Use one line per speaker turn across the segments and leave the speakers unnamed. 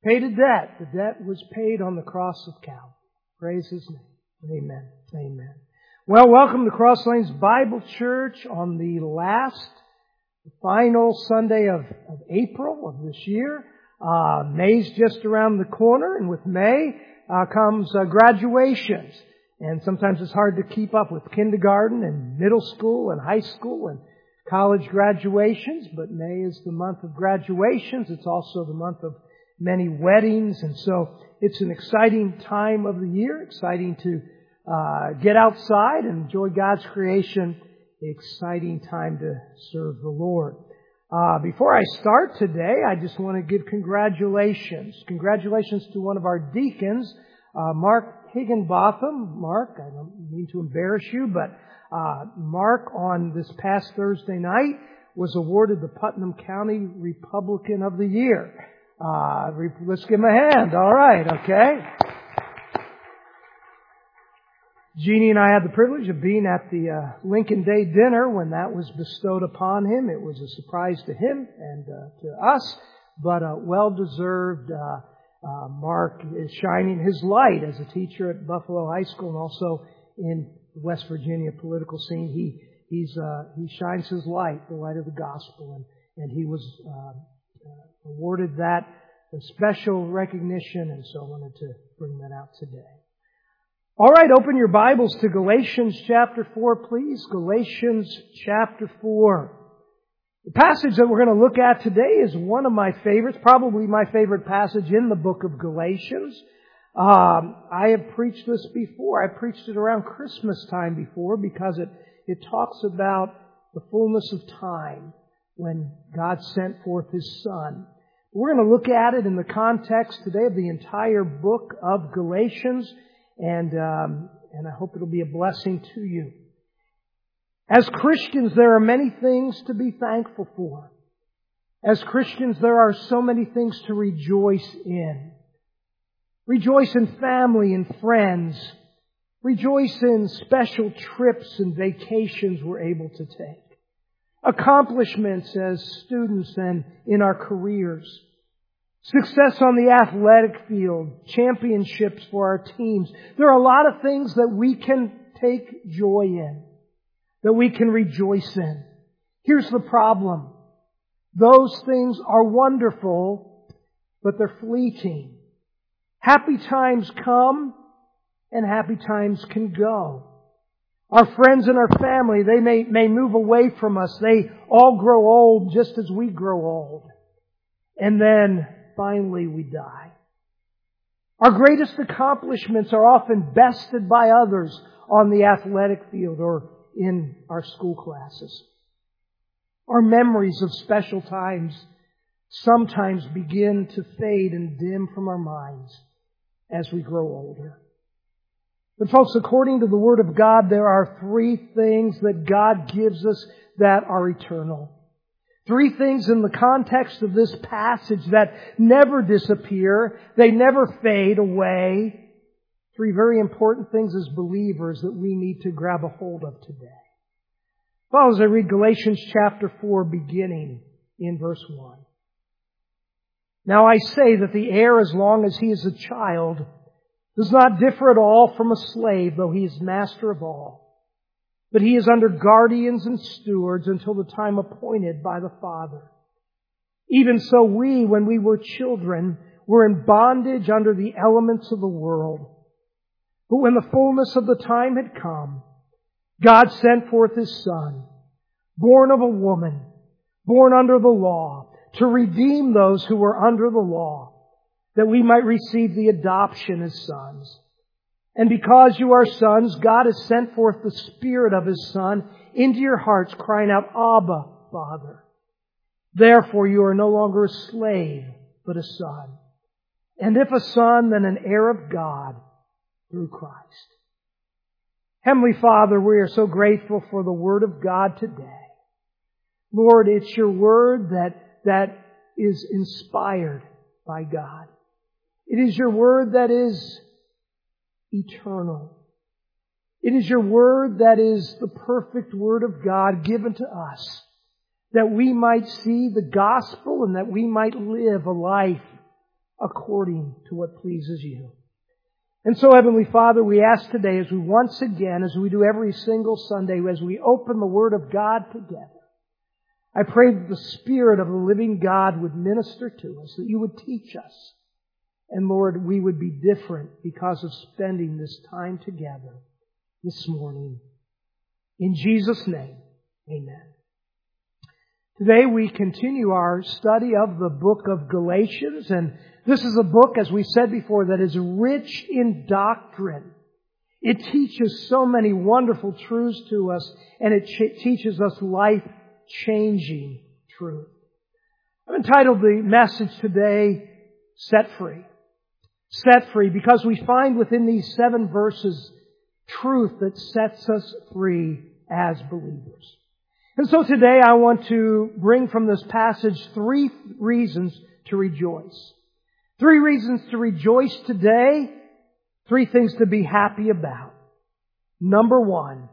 paid a debt. The debt was paid on the cross of Calvary. Praise His name. Amen. Amen. Well, welcome to Cross Lanes Bible Church on the final Sunday of April of this year. May's just around the corner, and with May comes graduations. And sometimes it's hard to keep up with kindergarten and middle school and high school and college graduations, but May is the month of graduations. It's also the month of many weddings, and so it's an exciting time of the year, exciting to get outside and enjoy God's creation, exciting time to serve the Lord. Before I start today, I just want to give congratulations. Congratulations to one of our deacons, Mark Higginbotham. Mark, I don't mean to embarrass you, but Mark on this past Thursday night was awarded the Putnam County Republican of the Year. Let's give him a hand. All right, okay. Jeannie and I had the privilege of being at the Lincoln Day dinner when that was bestowed upon him. It was a surprise to him and to us, but well-deserved. Mark is shining his light as a teacher at Buffalo High School and also in the West Virginia political scene. He shines his light, the light of the gospel, and he was awarded that special recognition, and so I wanted to bring that out today. All right, open your Bibles to Galatians chapter 4, please. Galatians chapter 4. The passage that we're going to look at today is one of my favorites, probably my favorite passage in the book of Galatians. I have preached this before. I preached it around Christmas time before because it talks about the fullness of time when God sent forth His Son. We're going to look at it in the context today of the entire book of Galatians, and I hope it'll be a blessing to you. As Christians, there are many things to be thankful for. As Christians, there are so many things to rejoice in. Rejoice in family and friends. Rejoice in special trips and vacations we're able to take. Accomplishments as students and in our careers. Success on the athletic field. Championships for our teams. There are a lot of things that we can take joy in. That we can rejoice in. Here's the problem. Those things are wonderful, but they're fleeting. Happy times come and happy times can go. Our friends and our family, they may move away from us. They all grow old just as we grow old. And then finally we die. Our greatest accomplishments are often bested by others on the athletic field or in our school classes. Our memories of special times sometimes begin to fade and dim from our minds as we grow older. But folks, according to the Word of God, there are three things that God gives us that are eternal. Three things in the context of this passage that never disappear. They never fade away. Three very important things as believers that we need to grab a hold of today. Well, as I read Galatians chapter 4, beginning in verse 1. Now I say that the heir, as long as he is a child, does not differ at all from a slave, though he is master of all. But he is under guardians and stewards until the time appointed by the Father. Even so we, when we were children, were in bondage under the elements of the world. But when the fullness of the time had come, God sent forth His Son, born of a woman, born under the law, to redeem those who were under the law, that we might receive the adoption as sons. And because you are sons, God has sent forth the Spirit of His Son into your hearts, crying out, Abba, Father. Therefore you are no longer a slave, but a son. And if a son, then an heir of God through Christ. Heavenly Father, we are so grateful for the Word of God today. Lord, it's your Word that is inspired by God. It is your Word that is eternal. It is your Word that is the perfect Word of God given to us, that we might see the gospel and that we might live a life according to what pleases you. And so, Heavenly Father, we ask today, as we once again, as we do every single Sunday, as we open the Word of God together, I pray that the Spirit of the living God would minister to us, that you would teach us. And Lord, we would be different because of spending this time together this morning. In Jesus' name, amen. Today we continue our study of the book of Galatians, and this is a book, as we said before, that is rich in doctrine. It teaches so many wonderful truths to us, and it teaches us life-changing truth. I've entitled the message today, Set Free. Set free, because we find within these 7 verses truth that sets us free as believers. And so today I want to bring from this passage 3 reasons to rejoice. 3 reasons to rejoice today. 3 things to be happy about. Number 1,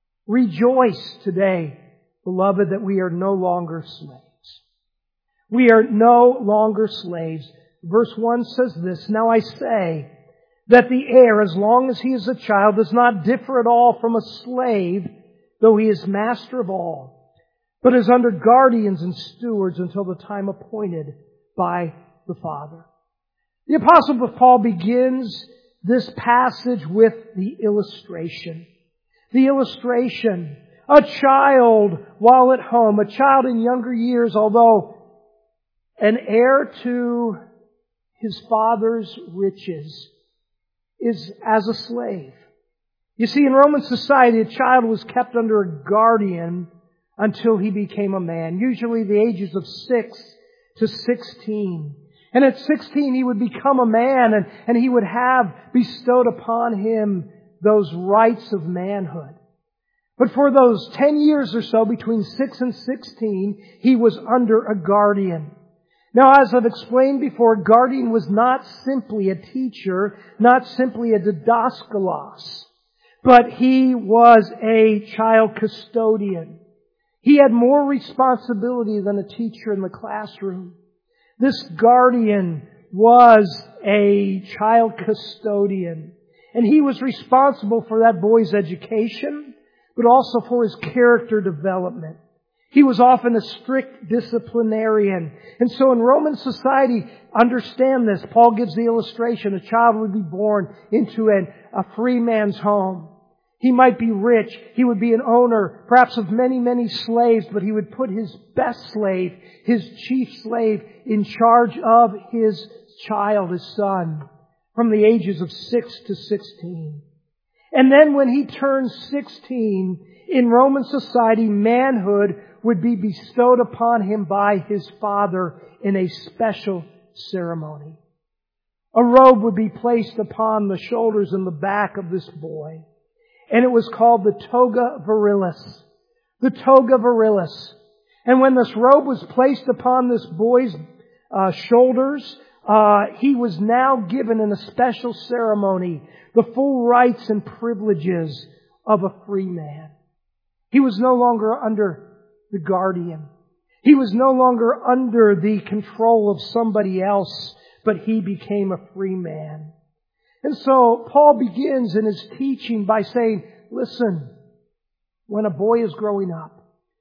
rejoice today, beloved, that we are no longer slaves. We are no longer slaves. Verse 1 says this, "Now I say that the heir, as long as he is a child, does not differ at all from a slave, though he is master of all, but is under guardians and stewards until the time appointed by the Father." The Apostle Paul begins this passage with the illustration. The illustration. A child while at home, a child in younger years, although an heir to his father's riches, is as a slave. You see, in Roman society, a child was kept under a guardian until he became a man, usually the ages of 6 to 16. And at 16, he would become a man, and he would have bestowed upon him those rights of manhood. But for those 10 years or so, between 6 and 16, he was under a guardian. Now, as I've explained before, guardian was not simply a teacher, not simply a didaskalos, but he was a child custodian. He had more responsibility than a teacher in the classroom. This guardian was a child custodian, and he was responsible for that boy's education, but also for his character development. He was often a strict disciplinarian. And so in Roman society, understand this. Paul gives the illustration. A child would be born into a free man's home. He might be rich. He would be an owner, perhaps of many, many slaves, but he would put his best slave, his chief slave, in charge of his child, his son, from the ages of 6 to 16. And then when he turns 16, in Roman society, manhood would be bestowed upon him by his father in a special ceremony. A robe would be placed upon the shoulders and the back of this boy. And it was called the toga virilis. The toga virilis. And when this robe was placed upon this boy's shoulders, he was now given in a special ceremony the full rights and privileges of a free man. He was no longer under the guardian. He was no longer under the control of somebody else, but he became a free man. And so Paul begins in his teaching by saying, listen, when a boy is growing up,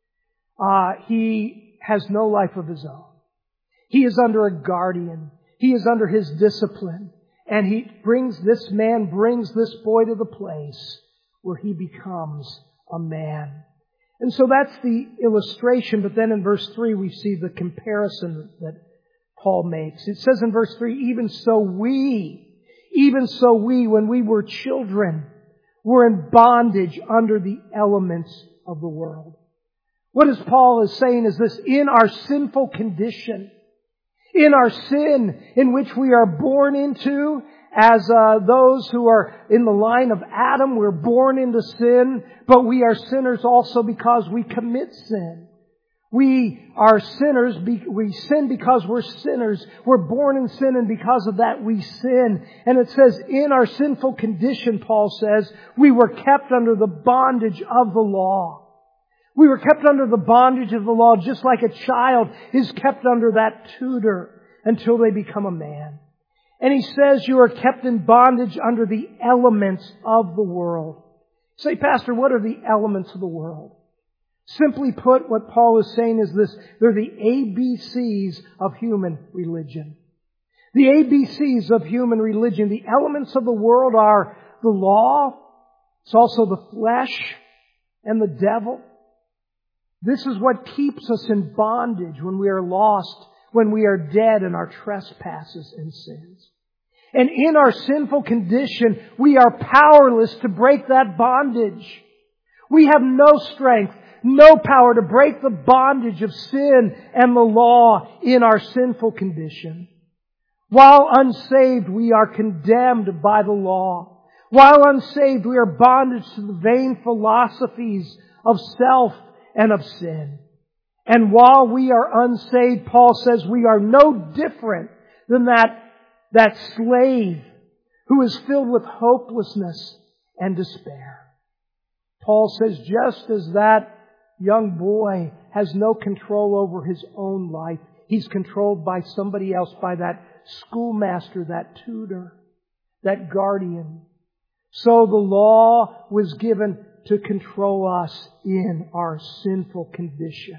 he has no life of his own. He is under a guardian. He is under his discipline. And this man brings this boy to the place where he becomes a man. And so that's the illustration. But then in verse 3, we see the comparison that Paul makes. It says in verse 3, even so we, when we were children, were in bondage under the elements of the world. What is Paul is saying is this: in our sinful condition, in our sin in which we are born into, as those who are in the line of Adam, we're born into sin, but we are sinners also because we commit sin. We are sinners, we sin because we're sinners. We're born in sin, and because of that we sin. And it says, in our sinful condition, Paul says, we were kept under the bondage of the law. We were kept under the bondage of the law, just like a child is kept under that tutor until they become a man. And He says you are kept in bondage under the elements of the world. Say, Pastor, what are the elements of the world? Simply put, what Paul is saying is this: they're the ABCs of human religion. The ABCs of human religion. The elements of the world are the law. It's also the flesh and the devil. This is what keeps us in bondage when we are lost, when we are dead in our trespasses and sins. And in our sinful condition, we are powerless to break that bondage. We have no strength, no power to break the bondage of sin and the law in our sinful condition. While unsaved, we are condemned by the law. While unsaved, we are bondage to the vain philosophies of self and of sin. And while we are unsaved, Paul says we are no different than that slave who is filled with hopelessness and despair. Paul says just as that young boy has no control over his own life, he's controlled by somebody else, by that schoolmaster, that tutor, that guardian. So the law was given to control us in our sinful condition.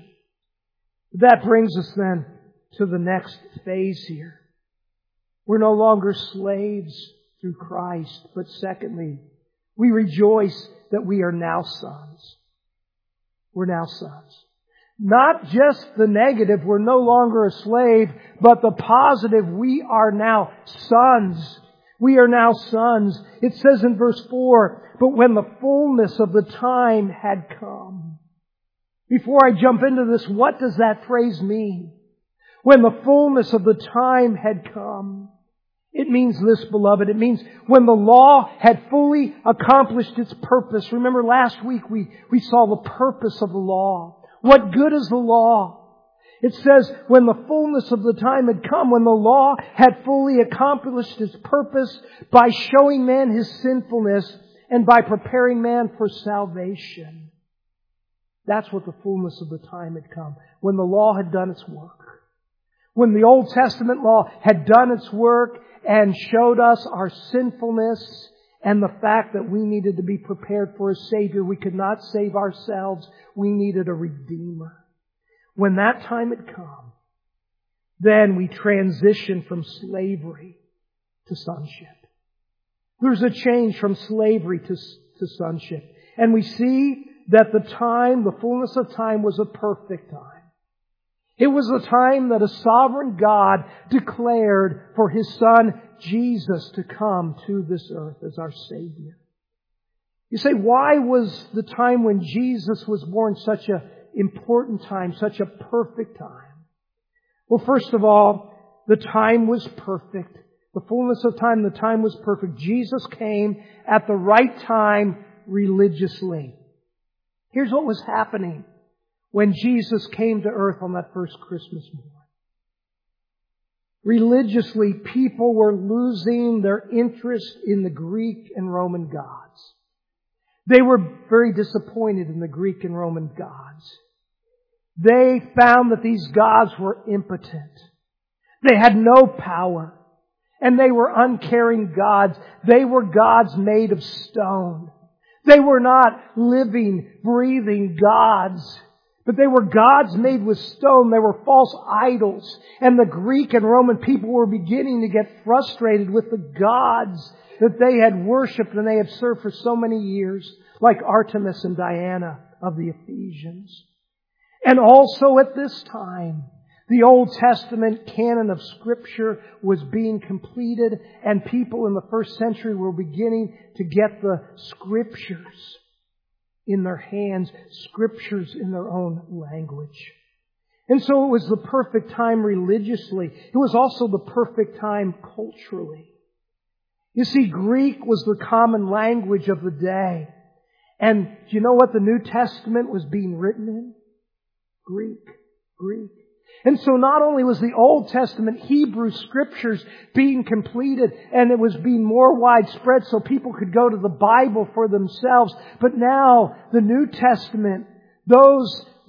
That brings us then to the next phase here. We're no longer slaves through Christ, but secondly, we rejoice that we are now sons. We're now sons. Not just the negative, we're no longer a slave, but the positive, we are now sons. We are now sons. It says in verse 4, but when the fullness of the time had come. Before I jump into this, what does that phrase mean? When the fullness of the time had come. It means this, beloved. It means when the law had fully accomplished its purpose. Remember last week we saw the purpose of the law. What good is the law? It says when the fullness of the time had come, when the law had fully accomplished its purpose by showing man his sinfulness and by preparing man for salvation. That's what the fullness of the time had come. When the law had done its work. When the Old Testament law had done its work and showed us our sinfulness and the fact that we needed to be prepared for a Savior. We could not save ourselves. We needed a Redeemer. When that time had come, then we transitioned from slavery to sonship. There's a change from slavery to sonship. And we see that the fullness of time was a perfect time. It was the time that a sovereign God declared for His Son, Jesus, to come to this earth as our Savior. You say, why was the time when Jesus was born such an important time, such a perfect time? Well, first of all, the time was perfect. The fullness of time, the time was perfect. Jesus came at the right time religiously. Here's what was happening when Jesus came to earth on that first Christmas morning. Religiously, people were losing their interest in the Greek and Roman gods. They were very disappointed in the Greek and Roman gods. They found that these gods were impotent. They had no power. And they were uncaring gods. They were gods made of stone. They were not living, breathing gods. But they were gods made with stone. They were false idols. And the Greek and Roman people were beginning to get frustrated with the gods that they had worshipped and they had served for so many years, like Artemis and Diana of the Ephesians. And also at this time, the Old Testament canon of Scripture was being completed, and people in the first century were beginning to get the Scriptures in their hands, Scriptures in their own language. And so it was the perfect time religiously. It was also the perfect time culturally. You see, Greek was the common language of the day. And do you know what the New Testament was being written in? Greek. And so not only was the Old Testament Hebrew Scriptures being completed and it was being more widespread so people could go to the Bible for themselves, but now the New Testament, those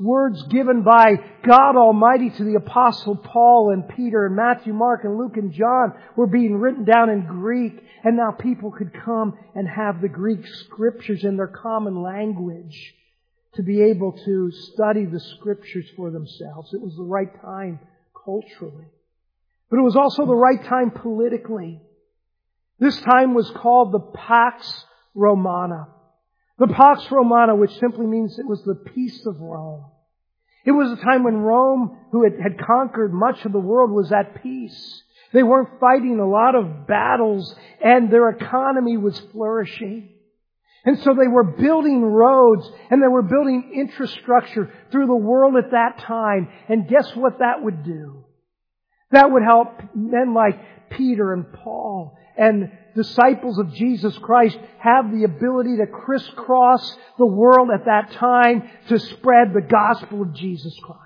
words given by God Almighty to the Apostle Paul and Peter and Matthew, Mark and Luke and John were being written down in Greek, and now people could come and have the Greek Scriptures in their common language to be able to study the Scriptures for themselves. It was the right time culturally. But it was also the right time politically. This time was called the Pax Romana. The Pax Romana, which simply means it was the peace of Rome. It was a time when Rome, who had conquered much of the world, was at peace. They weren't fighting a lot of battles, and their economy was flourishing. And so they were building roads, and they were building infrastructure through the world at that time. And guess what that would do? That would help men like Peter and Paul and disciples of Jesus Christ have the ability to crisscross the world at that time to spread the gospel of Jesus Christ.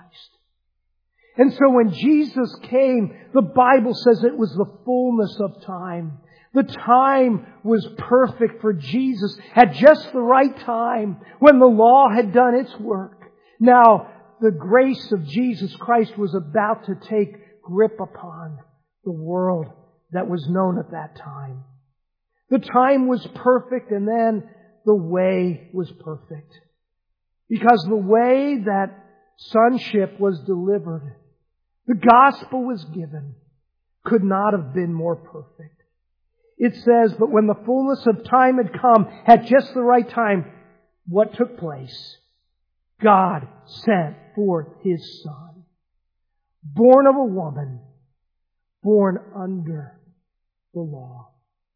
And so when Jesus came, the Bible says it was the fullness of time. The time was perfect for Jesus at just the right time when the law had done its work. Now, the grace of Jesus Christ was about to take grip upon the world that was known at that time. The time was perfect, and then the way was perfect. Because the way that sonship was delivered, the gospel was given, could not have been more perfect. It says, but when the fullness of time had come, at just the right time, what took place? God sent forth His Son, born of a woman, born under the law.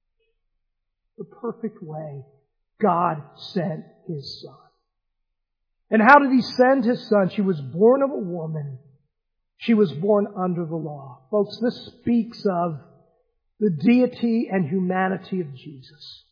The perfect way God sent His Son. And how did He send His Son? She was born of a woman. She was born under the law. Folks, this speaks of the deity and humanity of Jesus.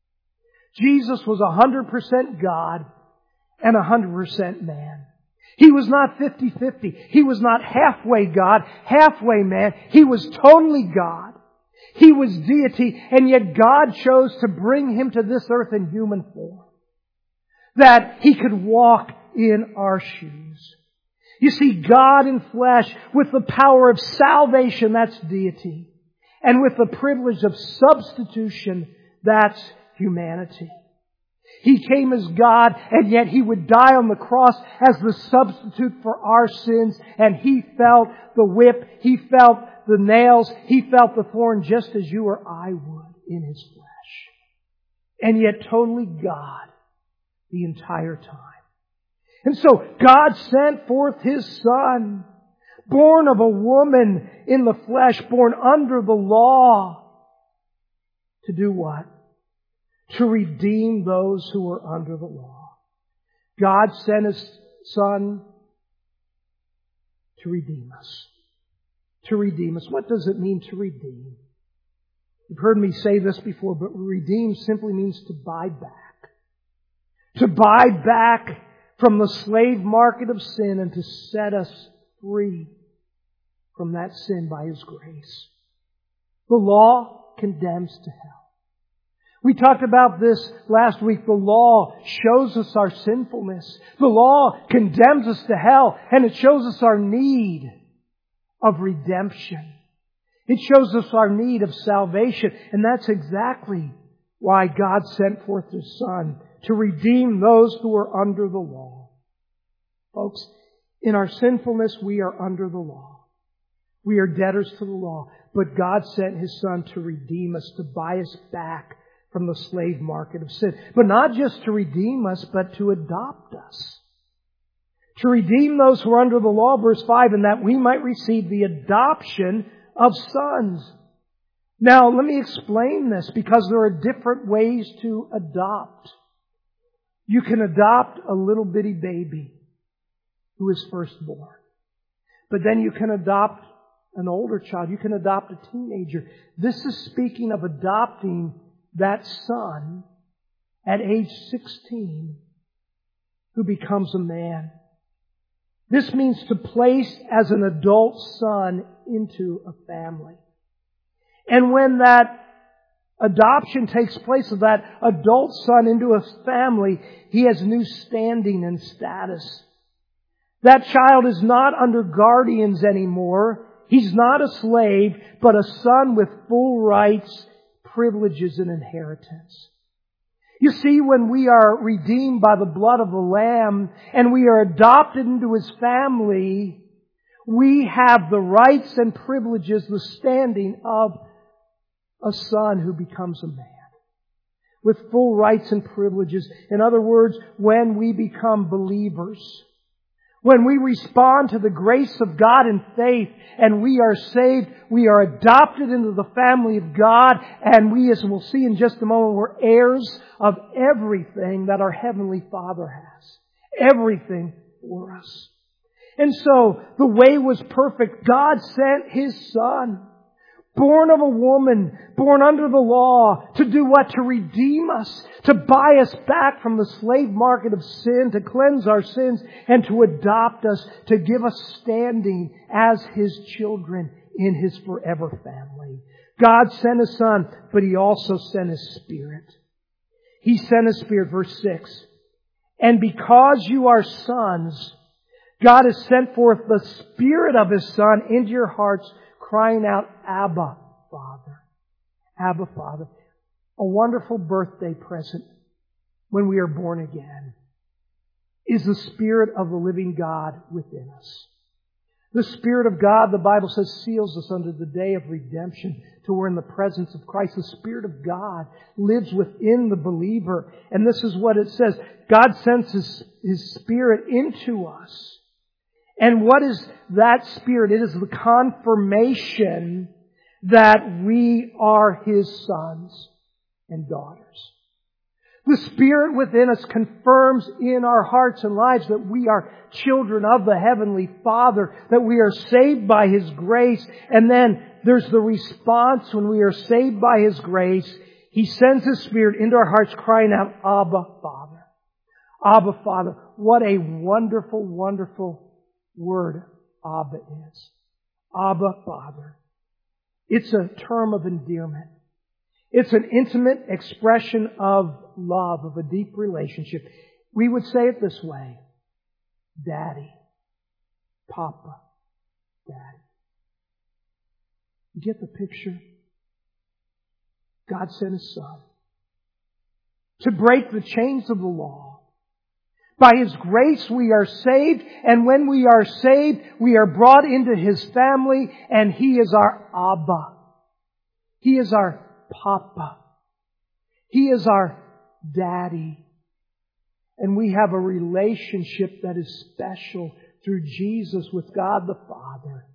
Jesus was 100% God and 100% man. He was not 50-50. He was not halfway God, halfway man. He was totally God. He was deity, and yet God chose to bring Him to this earth in human form, that He could walk in our shoes. You see, God in flesh with the power of salvation, that's deity. And with the privilege of substitution, that's humanity. He came as God, and yet He would die on the cross as the substitute for our sins. And He felt the whip, He felt the nails, He felt the thorn just as you or I would in His flesh. And yet totally God the entire time. And so God sent forth His Son, born of a woman in the flesh, born under the law, to do what? To redeem those who were under the law. God sent His Son to redeem us. To redeem us. What does it mean to redeem? You've heard me say this before, but redeem simply means to buy back. To buy back from the slave market of sin and to set us free from that sin by His grace. The law condemns to hell. We talked about this last week. The law shows us our sinfulness. The law condemns us to hell, and it shows us our need of redemption. It shows us our need of salvation, and that's exactly why God sent forth His Son, to redeem those who are under the law. Folks, in our sinfulness, we are under the law. We are debtors to the law. But God sent His Son to redeem us, to buy us back from the slave market of sin. But not just to redeem us, but to adopt us. To redeem those who are under the law, verse 5, and that we might receive the adoption of sons. Now, let me explain this, because there are different ways to adopt. You can adopt a little bitty baby who is firstborn. But then you can adopt an older child. You can adopt a teenager. This is speaking of adopting that son at age 16 who becomes a man. This means to place as an adult son into a family. And when that adoption takes place of that adult son into a family, he has new standing and status. That child is not under guardians anymore. He's not a slave, but a son with full rights, privileges, and inheritance. You see, when we are redeemed by the blood of the Lamb and we are adopted into His family, we have the rights and privileges, the standing of a son who becomes a man, with full rights and privileges. In other words, when we become believers, when we respond to the grace of God in faith and we are saved, we are adopted into the family of God, and we, as we'll see in just a moment, we're heirs of everything that our Heavenly Father has. Everything for us. And so, the way was perfect. God sent His Son, born of a woman, born under the law, to do what? To redeem us, to buy us back from the slave market of sin, to cleanse our sins, and to adopt us, to give us standing as His children in His forever family. God sent His Son, but He also sent His Spirit. He sent His Spirit, verse 6. And because you are sons, God has sent forth the Spirit of His Son into your hearts, crying out, Abba, Father. Abba, Father. A wonderful birthday present when we are born again is the Spirit of the living God within us. The Spirit of God, the Bible says, seals us unto the day of redemption, till we're in the presence of Christ. The Spirit of God lives within the believer. And this is what it says. God sends His Spirit into us. And what is that Spirit? It is the confirmation that we are His sons and daughters. The Spirit within us confirms in our hearts and lives that we are children of the Heavenly Father, that we are saved by His grace. And then there's the response when we are saved by His grace. He sends His Spirit into our hearts, crying out, Abba, Father. Abba, Father. What a wonderful, wonderful word Abba is. Abba, Father. It's a term of endearment. It's an intimate expression of love, of a deep relationship. We would say it this way. Daddy. Papa. Daddy. You get the picture? God sent His Son to break the chains of the law. By His grace we are saved, and when we are saved, we are brought into His family, and He is our Abba. He is our Papa. He is our Daddy. And we have a relationship that is special through Jesus with God the Father.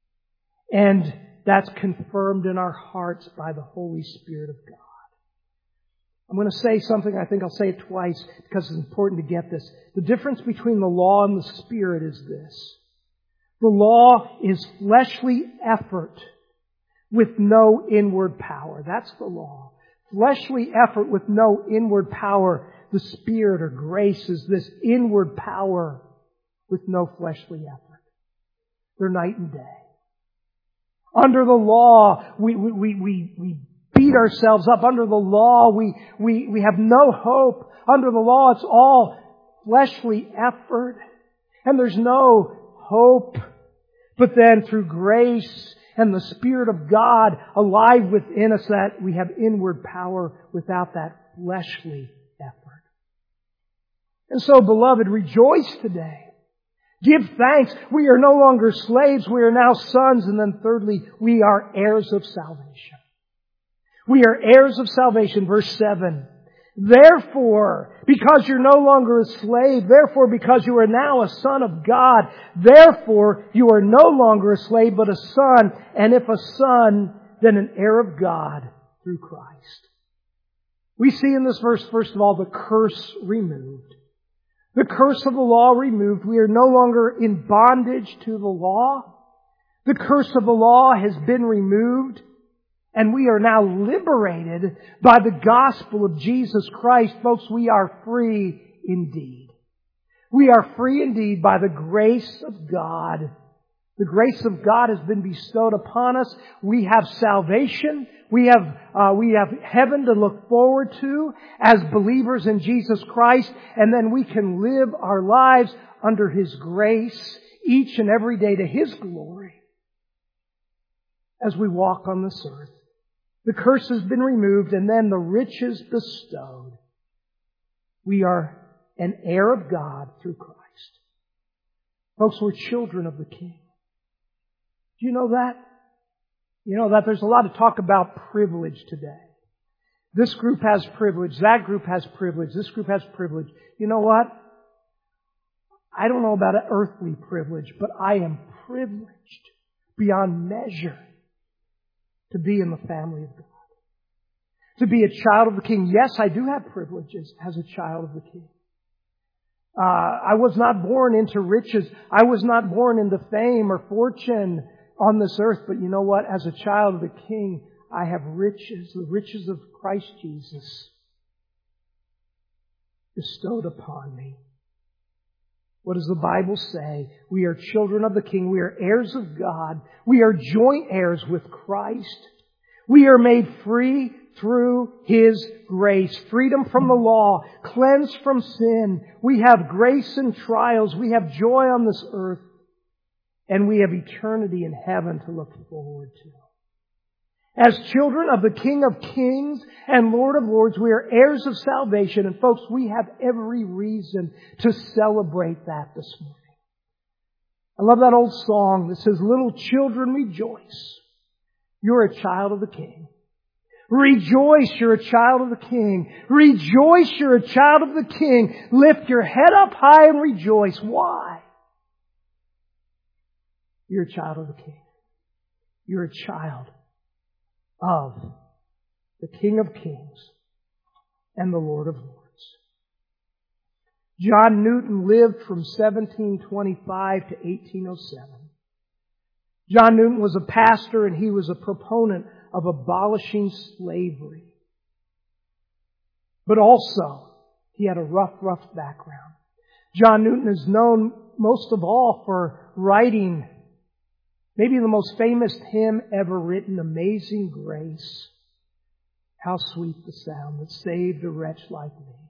And that's confirmed in our hearts by the Holy Spirit of God. I'm going to say something, I think I'll say it twice because it's important to get this. The difference between the law and the Spirit is this. The law is fleshly effort with no inward power. That's the law. Fleshly effort with no inward power. The Spirit or grace is this inward power with no fleshly effort. They're night and day. Under the law, we beat ourselves up. Under the law, we have no hope. Under the law, it's all fleshly effort. And there's no hope. But then through grace and the Spirit of God alive within us, that we have inward power without that fleshly effort. And so, beloved, rejoice today. Give thanks. We are no longer slaves. We are now sons. And then thirdly, we are heirs of salvation. We are heirs of salvation. Verse 7. Therefore, because you're no longer a slave, therefore, because you are now a son of God, therefore, you are no longer a slave, but a son. And if a son, then an heir of God through Christ. We see in this verse, first of all, the curse removed. The curse of the law removed. We are no longer in bondage to the law. The curse of the law has been removed. And we are now liberated by the gospel of Jesus Christ. Folks, we are free indeed. We are free indeed by the grace of God. The grace of God has been bestowed upon us. We have salvation. We have heaven to look forward to as believers in Jesus Christ. And then we can live our lives under His grace each and every day to His glory as we walk on this earth. The curse has been removed and then the riches bestowed. We are an heir of God through Christ. Folks, we're children of the King. Do you know that? You know that there's a lot of talk about privilege today. This group has privilege. That group has privilege. This group has privilege. You know what? I don't know about an earthly privilege, but I am privileged beyond measure to be in the family of God. To be a child of the King. Yes, I do have privileges as a child of the King. I was not born into riches. I was not born into fame or fortune on this earth. But you know what? As a child of the King, I have riches, the riches of Christ Jesus bestowed upon me. What does the Bible say? We are children of the King. We are heirs of God. We are joint heirs with Christ. We are made free through His grace. Freedom from the law. Cleansed from sin. We have grace in trials. We have joy on this earth. And we have eternity in heaven to look forward to. As children of the King of Kings and Lord of Lords, we are heirs of salvation. And folks, we have every reason to celebrate that this morning. I love that old song that says, "Little children rejoice. You're a child of the King. Rejoice, you're a child of the King. Rejoice, you're a child of the King. Lift your head up high and rejoice." Why? You're a child of the King. You're a child of the King of Kings and the Lord of Lords. John Newton lived from 1725 to 1807. John Newton was a pastor and he was a proponent of abolishing slavery. But also, he had a rough background. John Newton is known most of all for writing maybe the most famous hymn ever written, "Amazing Grace. How sweet the sound that saved a wretch like me."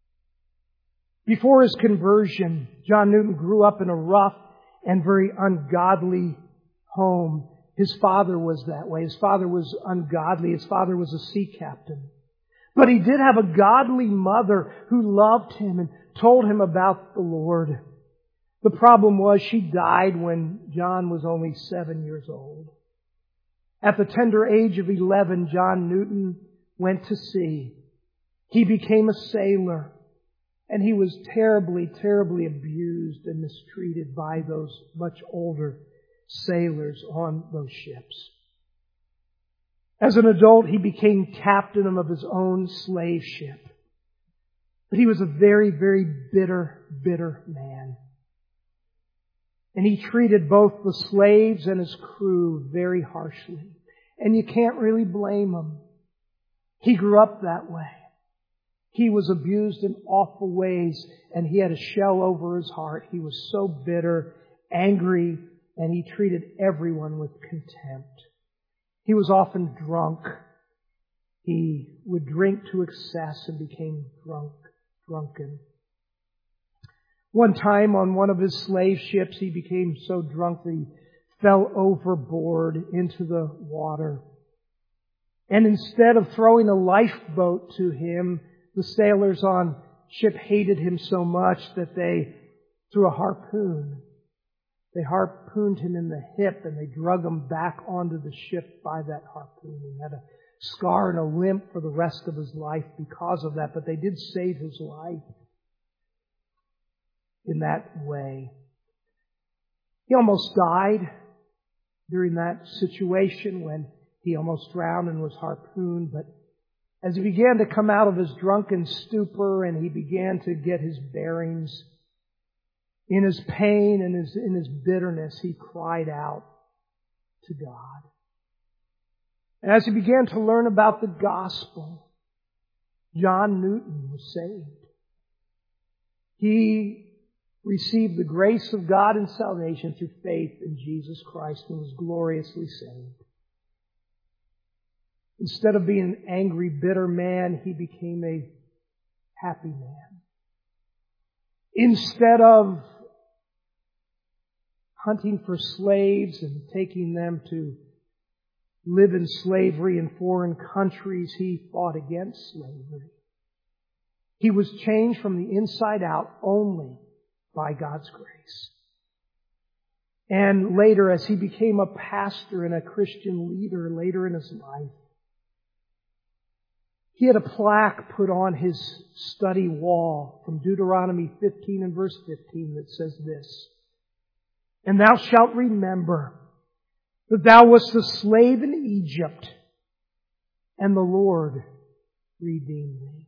Before his conversion, John Newton grew up in a rough and very ungodly home. His father was that way. His father was ungodly. His father was a sea captain. But he did have a godly mother who loved him and told him about the Lord. The problem was she died when John was only 7 years old. At the tender age of 11, John Newton went to sea. He became a sailor. And he was terribly abused and mistreated by those much older sailors on those ships. As an adult, he became captain of his own slave ship. But he was a very bitter man. And he treated both the slaves and his crew very harshly. And you can't really blame him. He grew up that way. He was abused in awful ways, and he had a shell over his heart. He was so bitter, angry, and he treated everyone with contempt. He was often drunk. He would drink to excess and became drunken. One time on one of his slave ships, he became so drunk that he fell overboard into the water. And instead of throwing a lifeboat to him, the sailors on ship hated him so much that they threw a harpoon. They harpooned him in the hip and they drug him back onto the ship by that harpoon. He had a scar and a limp for the rest of his life because of that, but they did save his life in that way. He almost died during that situation when he almost drowned and was harpooned, but as he began to come out of his drunken stupor and he began to get his bearings, in his pain and in his bitterness, he cried out to God. And as he began to learn about the gospel, John Newton was saved. He received the grace of God and salvation through faith in Jesus Christ and was gloriously saved. Instead of being an angry, bitter man, he became a happy man. Instead of hunting for slaves and taking them to live in slavery in foreign countries, He fought against slavery. He was changed from the inside out only by God's grace. And later, as he became a pastor and a Christian leader later in his life, he had a plaque put on his study wall from Deuteronomy 15 and verse 15 that says this: "And thou shalt remember that thou wast a slave in Egypt, and the Lord redeemed thee."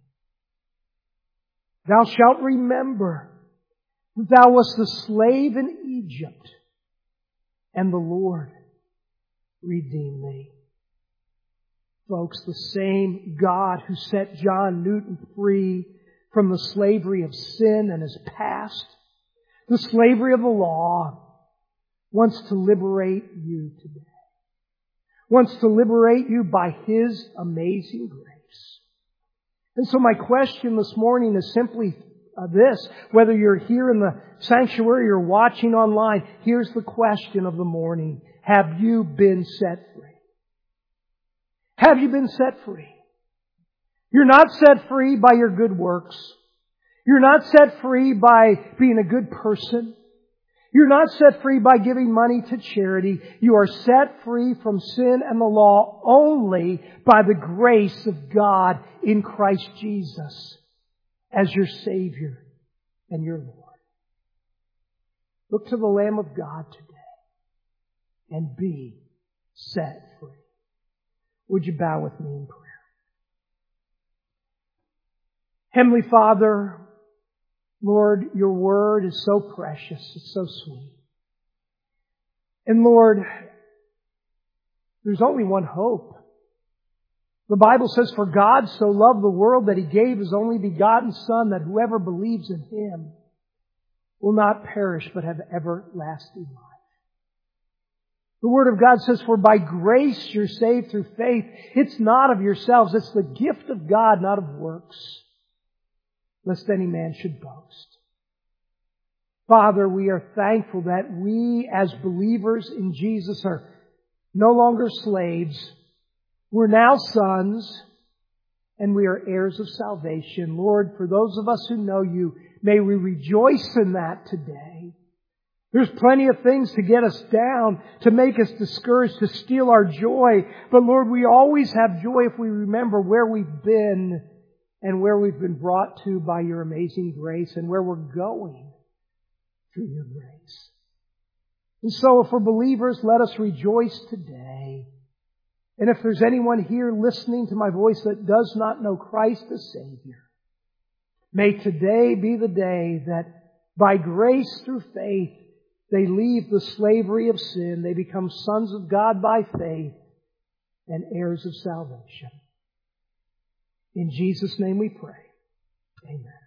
Thou shalt remember that thou wast a slave in Egypt, and the Lord redeemed thee. Folks, the same God who set John Newton free from the slavery of sin and his past, the slavery of the law, wants to liberate you today. Wants to liberate you by His amazing grace. And so my question this morning is simply this. Whether you're here in the sanctuary or watching online, here's the question of the morning. Have you been set free? Have you been set free? You're not set free by your good works. You're not set free by being a good person. You're not set free by giving money to charity. You are set free from sin and the law only by the grace of God in Christ Jesus as your Savior and your Lord. Look to the Lamb of God today and be set free. Would you bow with me in prayer? Heavenly Father, Lord, Your Word is so precious, it's so sweet. And Lord, there's only one hope. The Bible says, "For God so loved the world that He gave His only begotten Son, that whoever believes in Him will not perish but have everlasting life." The Word of God says, "For by grace you're saved through faith. It's not of yourselves. It's the gift of God, not of works, lest any man should boast." Father, we are thankful that we as believers in Jesus are no longer slaves. We're now sons, and we are heirs of salvation. Lord, for those of us who know You, may we rejoice in that today. There's plenty of things to get us down, to make us discouraged, to steal our joy. But Lord, we always have joy if we remember where we've been and where we've been brought to by Your amazing grace and where we're going through Your grace. And so if we're believers, let us rejoice today. And if there's anyone here listening to my voice that does not know Christ as Savior, may today be the day that by grace through faith, they leave the slavery of sin. They become sons of God by faith and heirs of salvation. In Jesus' name we pray. Amen.